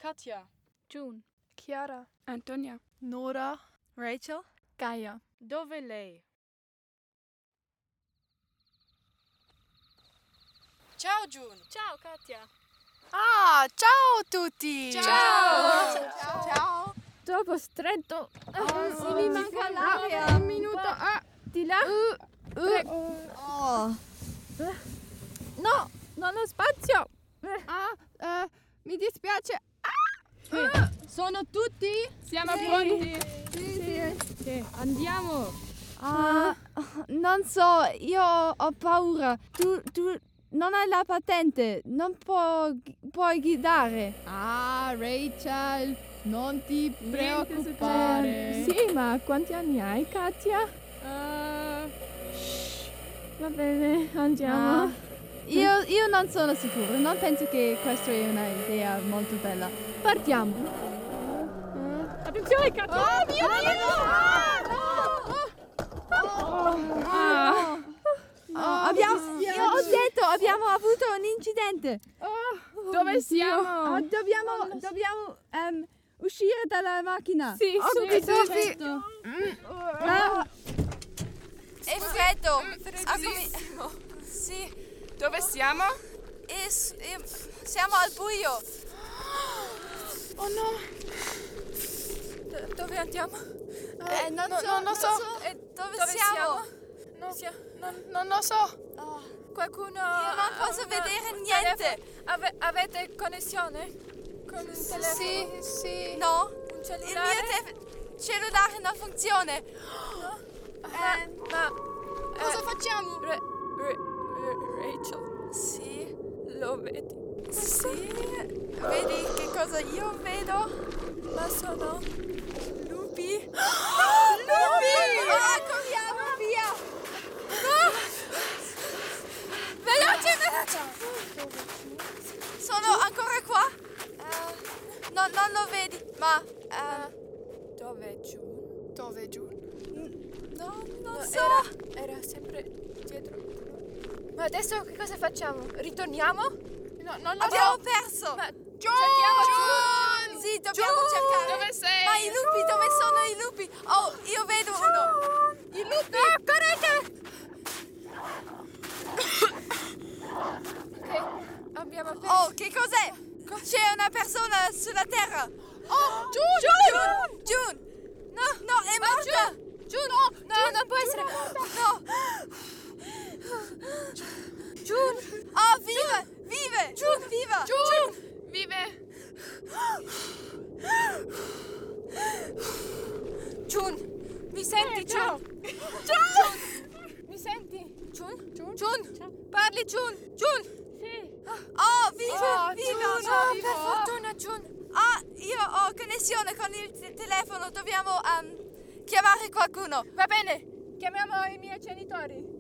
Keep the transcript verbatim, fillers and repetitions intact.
Katja. June. Chiara. Antonia. Nora. Rachel. Gaia. Dove lei? Ciao June. Ciao Katja. Ah, ciao a tutti! Ciao! Ciao! Ciao! Troppo stretto. Oh, sì, mi manca l'aria. Un minuto. Ah, di là. Uh, uh. Oh. No, non ho spazio. Ah, eh, mi dispiace. Ah. Sono tutti? Siamo Sì. pronti. Sì, sì. Sì. Andiamo. Ah, non so, io ho paura. Tu, tu non hai la patente, non può, puoi guidare. Ah, Rachel, non ti preoccupare. Sì, ma quanti anni hai, Katja? Uh, Va bene, andiamo. Ah, io, io non sono sicura, non penso che questa è un'idea molto bella. Partiamo. Attenzione, Katja! Oh mio Dio! Ah. Oh, abbiamo, io ho detto, abbiamo avuto un incidente. Dove siamo? Ah, dobbiamo dobbiamo ehm, uscire dalla macchina. Sì, subito. subito. Ah, È freddo. Ah, come- Sì. Dove siamo? E, s- e- siamo al buio. Oh no. Do- dove andiamo? eh, non, no, so, non lo so. E dove, Dove siamo? No, Sia- non, non lo so. Oh, Qualcuno... io non posso vedere niente. Ave- avete connessione? Con un telefono? Sì, sì. No, Un il cellulare? mio te- cellulare non funziona. No? Eh, Ma... cosa eh, facciamo? Ra- Ra- Ra- Rachel, Sì, lo vedi? sì. Vedi che cosa io vedo? Ma sono... Lupi. Lupi! Oh, corriamo via. Veloce, veloce. Sono ancora qua? Eh, no, non lo vedi, ma... eh, Dove June? Dove June? no, non No, so. Era, era sempre dietro. Ma adesso che cosa facciamo? Ritorniamo? No, non lo Abbiamo so. perso. Ma Cerchiamo June! Sì, dobbiamo cercare. Dove sei? Ma i lupi, dove sono i lupi? Oh, io vedo uno. I lupi! Ah, correte! Ok, abbiamo perso. Oh, che cos'è? C'è una persona sulla terra. Oh, June! June! June! No, no, è morta. June, no, no, non può essere. No. June! Oh, viva! Vive! June, viva! June! Vive! June! Mi senti, Eh, ciao. June? June! Mi senti? June? June? June? Parli, June! June! Sì. Oh, viva! Oh, viva! June, Oh, viva. per fortuna, June! Ah, io ho connessione con il te- telefono. Dobbiamo ehm, chiamare qualcuno. Va bene, chiamiamo i miei genitori.